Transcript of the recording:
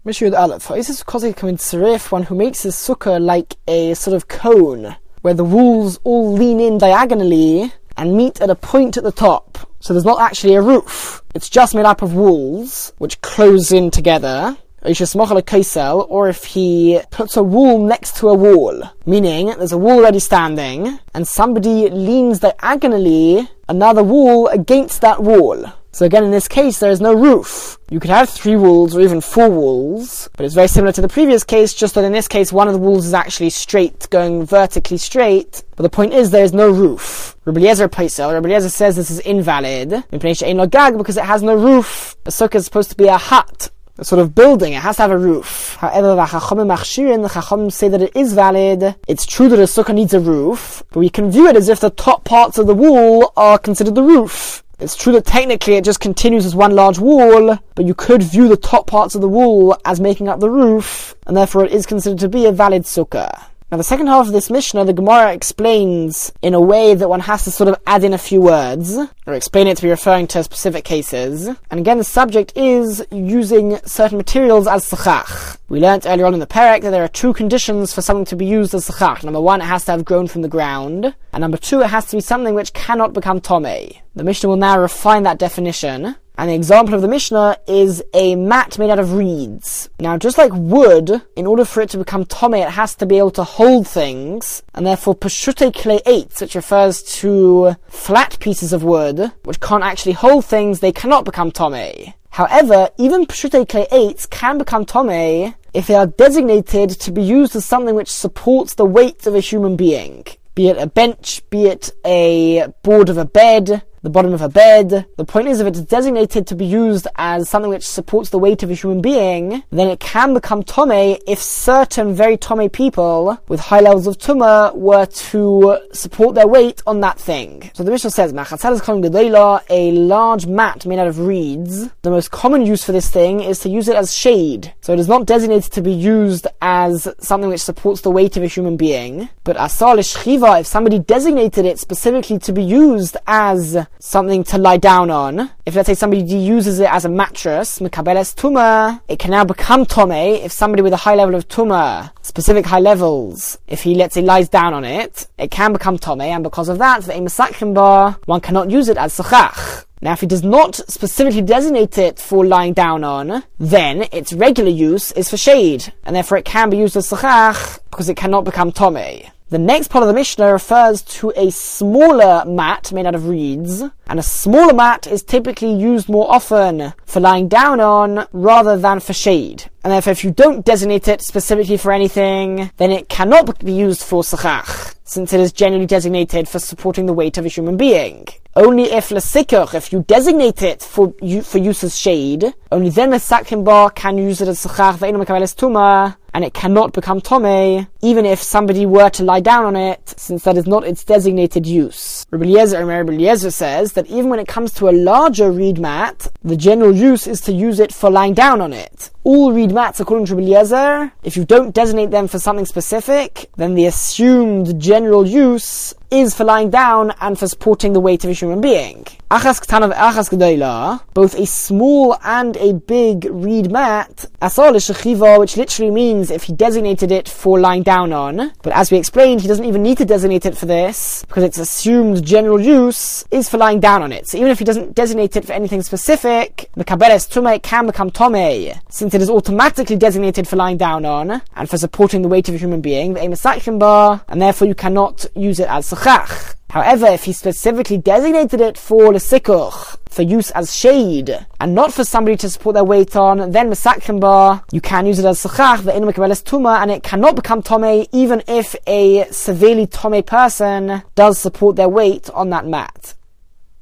Mishud Aleph. This is because he can tzarif, one who makes his sukkah like a sort of cone, where the walls all lean in diagonally and meet at a point at the top. So there's not actually a roof. It's just made up of walls, which close in together. Or if he puts a wall next to a wall, meaning there's a wall already standing, and somebody leans diagonally another wall against that wall. So again, in this case, there is no roof. You could have 3 walls or even 4 walls, but it's very similar to the previous case, just that in this case, one of the walls is actually straight, going vertically straight. But the point is, there is no roof. Rabbi Eliezer Paisel, Rabbi Eliezer says this is invalid, because it has no roof. A sukkah is supposed to be a hut, a sort of building. It has to have a roof. However, the Chachamim say that it is valid. It's true that a sukkah needs a roof, but we can view it as if the top parts of the wall are considered the roof. It's true that technically it just continues as one large wall, but you could view the top parts of the wall as making up the roof, and therefore it is considered to be a valid sukkah. Now the second half of this Mishnah, the Gemara explains in a way that one has to sort of add in a few words, or explain it to be referring to specific cases. And again, the subject is using certain materials as sechach. We learnt earlier on in the Perek that there are 2 conditions for something to be used as sechach. Number 1, it has to have grown from the ground, and number 2, it has to be something which cannot become tomei. The Mishnah will now refine that definition. And the example of the Mishnah is a mat made out of reeds. Now, just like wood, in order for it to become tomei, it has to be able to hold things, and therefore pashute klei eitz, which refers to flat pieces of wood, which can't actually hold things, they cannot become tomei. However, even pashute klei eitz can become tomei if they are designated to be used as something which supports the weight of a human being. Be it a bench, be it a board of a bed, the bottom of a bed. The point is, if it's designated to be used as something which supports the weight of a human being, then it can become tomei if certain very tomei people with high levels of tumah were to support their weight on that thing. So the Mishnah says, a large mat made out of reeds. The most common use for this thing is to use it as shade. So it is not designated to be used as something which supports the weight of a human being. But asar l'shchiva, if somebody designated it specifically to be used as something to lie down on, if let's say somebody uses it as a mattress, mekabeles tumah, it can now become tomei if somebody with a high level of tumah, specific high levels, if he let's say lies down on it, it can become tomei, and because of that, one cannot use it as sechach. Now, if he does not specifically designate it for lying down on, then its regular use is for shade, and therefore it can be used as sechach because it cannot become tomei. The next part of the Mishnah refers to a smaller mat made out of reeds, and a smaller mat is typically used more often for lying down on rather than for shade. And therefore, if you don't designate it specifically for anything, then it cannot be used for sechach, since it is generally designated for supporting the weight of a human being. Only if l'sikach, if you designate it for use as shade, only then the sakim bar can use it as sechach ve'enu mekabeles tumah, and it cannot become tomei, even if somebody were to lie down on it, since that is not its designated use. Rabbi Eliezer says that even when it comes to a larger reed mat, the general use is to use it for lying down on it. All reed mats, according to Rabbi Eliezer, if you don't designate them for something specific, then the assumed general use is for lying down and for supporting the weight of a human being. Achas k'tanav achas g'dayla, both a small and a big reed mat, asar l'shechiva, which literally means if he designated it for lying down on, but as we explained, he doesn't even need to designate it for this, because its assumed general use is for lying down on it. So even if he doesn't designate it for anything specific, the kabeles tumei can become tomei, since it is automatically designated for lying down on, and for supporting the weight of a human being, and therefore you cannot use it as sechach. However, if he specifically designated it for l'sikuch, for use as shade, and not for somebody to support their weight on, then mesakrim bar, you can use it as sechach, ve'enu mekabeles tumah, and it cannot become tomei, even if a severely tomei person does support their weight on that mat.